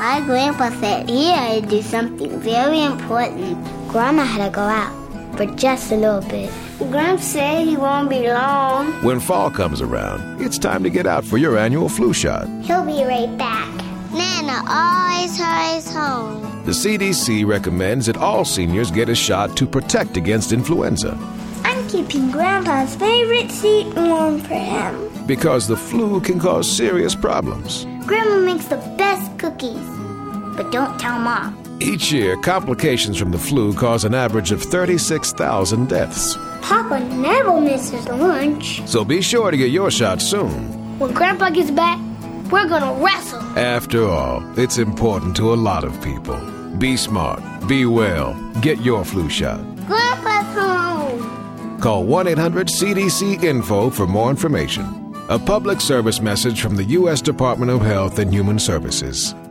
My grandpa said he had to do something very important. Grandma had to go out for just a little bit. Grandpa said he won't be long. When fall comes around, it's time to get out for your annual flu shot. He'll be right back. Nana always hurries home. The CDC recommends that all seniors get a shot to protect against influenza. I'm keeping Grandpa's favorite seat warm for him. Because the flu can cause serious problems. Grandma makes the best cookies. But don't tell Mom. Each year, complications from the flu cause an average of 36,000 deaths. Papa never misses lunch. So be sure to get your shot soon. When Grandpa gets back, we're gonna wrestle. After all, it's important to a lot of people. Be smart. Be well. Get your flu shot. Grandpa's home. Call 1-800-CDC-INFO for more information. A public service message from the U.S. Department of Health and Human Services.